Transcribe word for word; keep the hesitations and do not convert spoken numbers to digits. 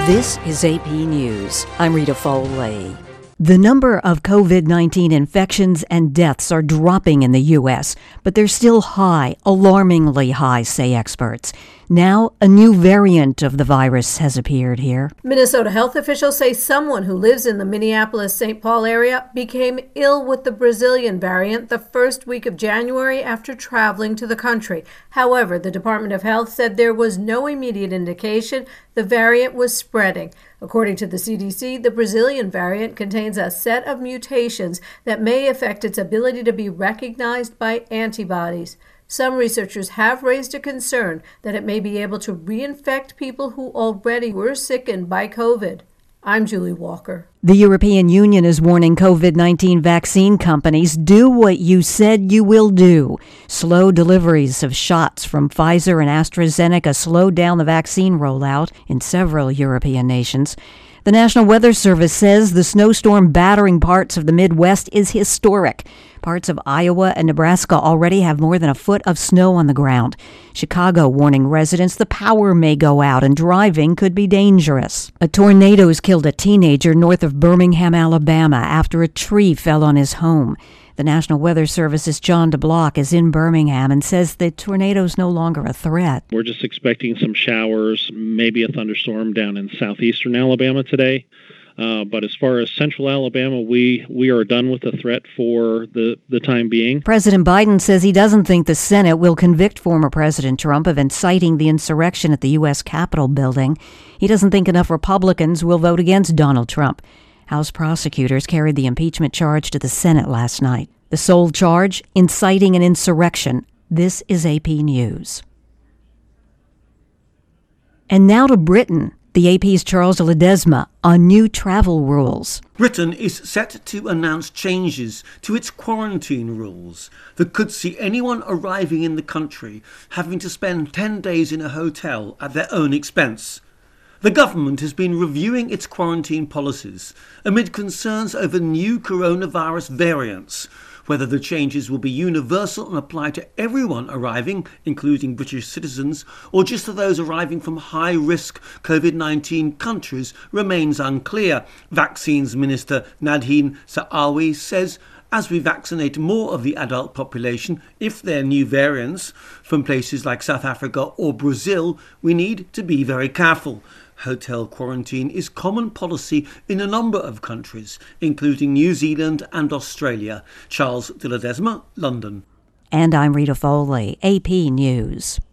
This is A P News. I'm Rita Foley. The number of COVID nineteen infections and deaths are dropping in the U S, but they're still high, alarmingly high, say experts. Now, a new variant of the virus has appeared here. Minnesota health officials say someone who lives in the Minneapolis-Saint Paul area became ill with the Brazilian variant the first week of January after traveling to the country. However, the Department of Health said there was no immediate indication the variant was spreading. According to the C D C, the Brazilian variant contains a set of mutations that may affect its ability to be recognized by antibodies. Some researchers have raised a concern that it may be able to reinfect people who already were sickened by COVID. I'm Julie Walker. The European Union is warning COVID nineteen vaccine companies, do what you said you will do. Slow deliveries of shots from Pfizer and AstraZeneca slowed down the vaccine rollout in several European nations. The National Weather Service says the snowstorm battering parts of the Midwest is historic. Parts of Iowa and Nebraska already have more than a foot of snow on the ground. Chicago warning residents the power may go out and driving could be dangerous. A tornado has killed a teenager north of Birmingham, Alabama, after a tree fell on his home. The National Weather Service's John DeBlock is in Birmingham and says the tornado's no longer a threat. We're just expecting some showers, maybe a thunderstorm down in southeastern Alabama today. Uh, but as far as central Alabama, we, we are done with the threat for the, the time being. President Biden says he doesn't think the Senate will convict former President Trump of inciting the insurrection at the U S Capitol building. He doesn't think enough Republicans will vote against Donald Trump. House prosecutors carried the impeachment charge to the Senate last night. The sole charge, inciting an insurrection. This is A P News. And now to Britain. The A P's Charles Ledesma on new travel rules. Britain is set to announce changes to its quarantine rules that could see anyone arriving in the country having to spend ten days in a hotel at their own expense. The government has been reviewing its quarantine policies amid concerns over new coronavirus variants, whether the changes will be universal and apply to everyone arriving, including British citizens, or just to those arriving from high-risk COVID nineteen countries remains unclear. Vaccines Minister Nadhim Zahawi says as we vaccinate more of the adult population, if there are new variants from places like South Africa or Brazil, we need to be very careful. Hotel quarantine is common policy in a number of countries, including New Zealand and Australia. Charles de Ledesma, London. And I'm Rita Foley, A P News.